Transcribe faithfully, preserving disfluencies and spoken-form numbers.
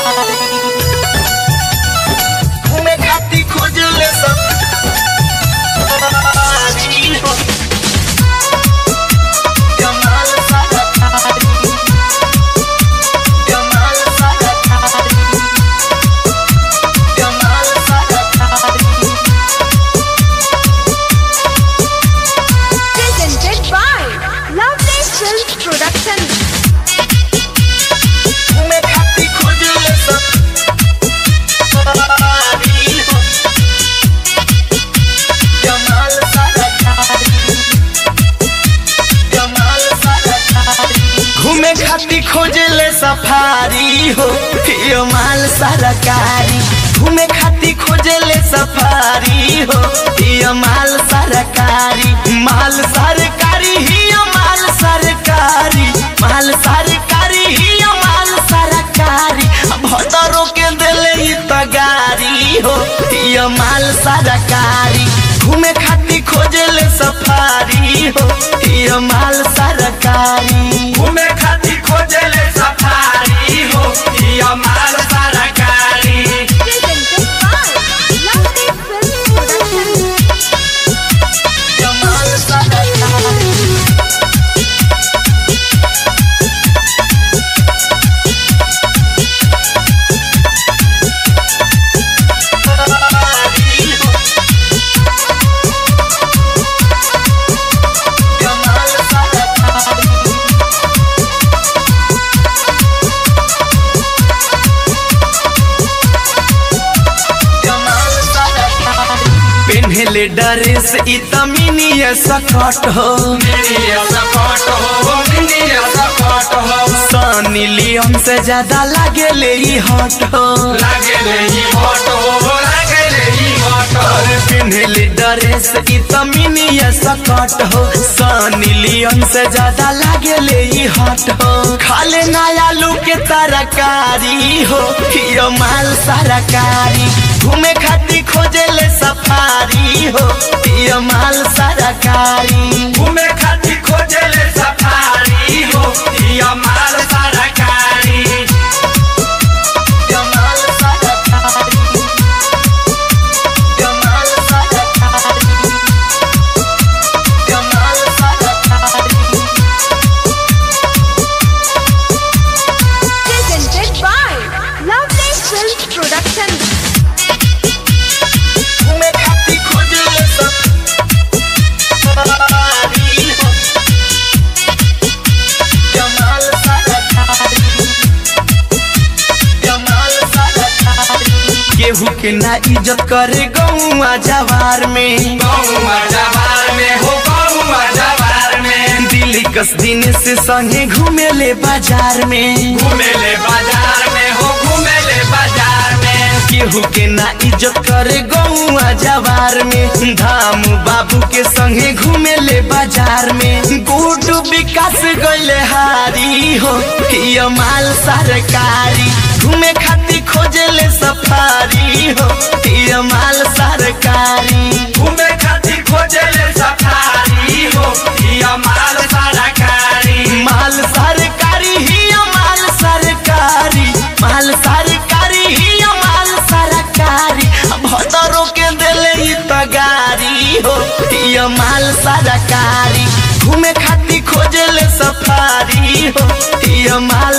घूमे खाती खोजले सब जमाल सारा जमाल सारा जमाल सारा Presented by Lovely Films Production. घूमे खाती खोजले सब जमाल सारा जमाल सारा घूमे खाती खोजले सफारी हो यो माल सरकारी घूमे खाती खोजले सफारी हो यो माल सरकारी माल सरकारी यो माल सरकारी माल सरकारी यो माल सरकारी भदरों के दिले ही तगारी हो यो माल सरकारी घूमे खाती खोजले सफारी हो यो माल सरकारी घूमे खाती खोजले सफारी हो यो माल सरकारी Presented by Lovely Films Production. जमाल सरकारी जमाल सरकारी जमाल सरकारी पेन्हले ड्रेस इ तमिनिया सकट हो मिनिया सकट हो मिनिया सकट हो सनी लियोन से ज्यादा लागेले ई हॉट हो लागेले ई हॉट हो लागेले ई हॉट हो पेन्हले ड्रेस इ तमिनिया सकट हो सनी लियोन से ज्यादा लागेले ई हॉट हो खाले नया आलू के तरकारी हो यो माल सरकारी घूमे खाती खोजले सफारी हो यो माल सरकारी घूमे खाती खोजले सफारी हो यो माल सरकारी जमाल सरकारी जमाल सरकारी जमाल सरकारी Presented by Lovely Films Production. घूमे खाती खोजले सफारी हो जमाल सरकारी जमाल सरकारी केहू के ना इज्जत करे गौवा जवार में गौवा जवार में हो गौवा जवार में दिल्ली कस दिन से संगे घूमेले बाजार में घूमेले बाजार में हो घूमेले बाजार में केहू के ना इज्जत करे गौवा जवार में धाम बाबू के संगे घूमेले बाजार में गुड्डू विकास गइले हारी हो यो माल सरकारी घूमे खाती खोजले सफारी हो यो माल सरकारी घूमे खाती खोजले सफारी हो यो माल सरकारी माल सरकारी यो माल सरकारी माल सरकारी यो माल सरकारी भदरों के दिले ही तगारी हो यो माल सरकारी घूमे खाती खोजले सफारी हो यो माल